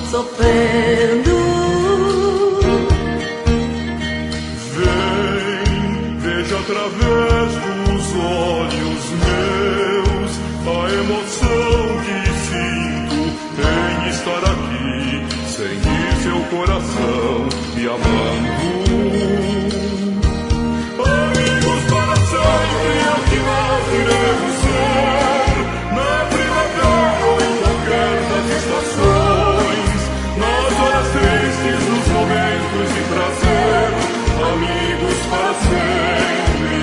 sofrendo. Vem, veja através dos olhos meus a emoção que sinto em estar aqui, sentir seu coração me amando. Amigos para sempre é o que nós iremos ser, na primavera ou em qualquer das estações, nas horas tristes, nos momentos de prazer, amigos para sempre.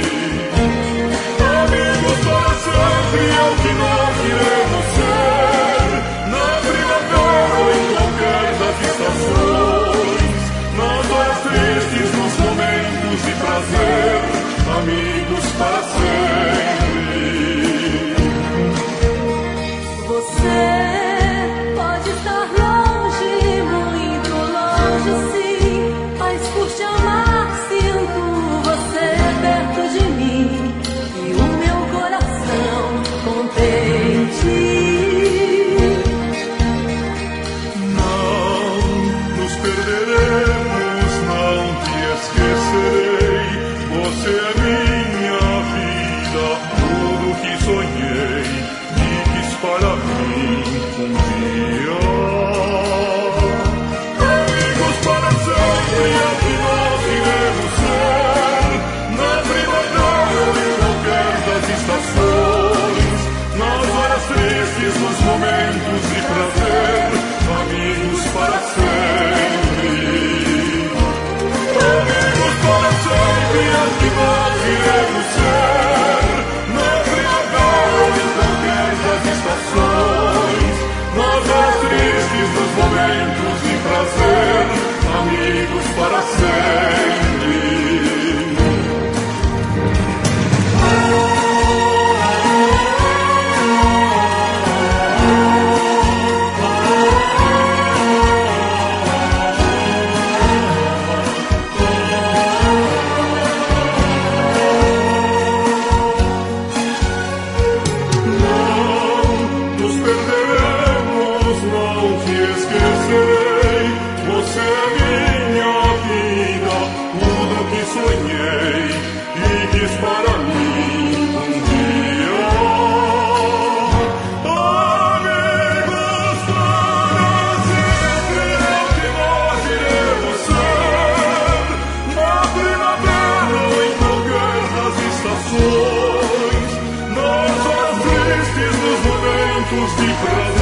Amigos para sempre é o que nós iremos ser, na primavera ou em qualquer das estações, nas horas tristes, nos momentos de prazer, amigos para sempre. Você pode estar longe, muito longe, sim, mas por te amar sinto você perto de mim e o meu coração contente. Não nos perderemos, não te esquecerei. Você é minha vida, tudo que sonhei e quis para mim um dia. Amigos para sempre é o que nós iremos ser, na primavera ou em qualquer das estações, nas horas tristes, nos momentos de prazer, amigos para sempre. Amigos para sempre é o que nós iremos ser, na primavera ou em qualquer das estações, nas horas tristes, nos momentos de prazer, amigos para sempre. Nos perderemos, não te esquecerei. Você é minha vida, tudo que sonhei e quis para mim um dia. Amigos para sempre é o que nós iremos ser, na primavera ou em qualquer das estações, nas horas tristes, nos momentos de prazer.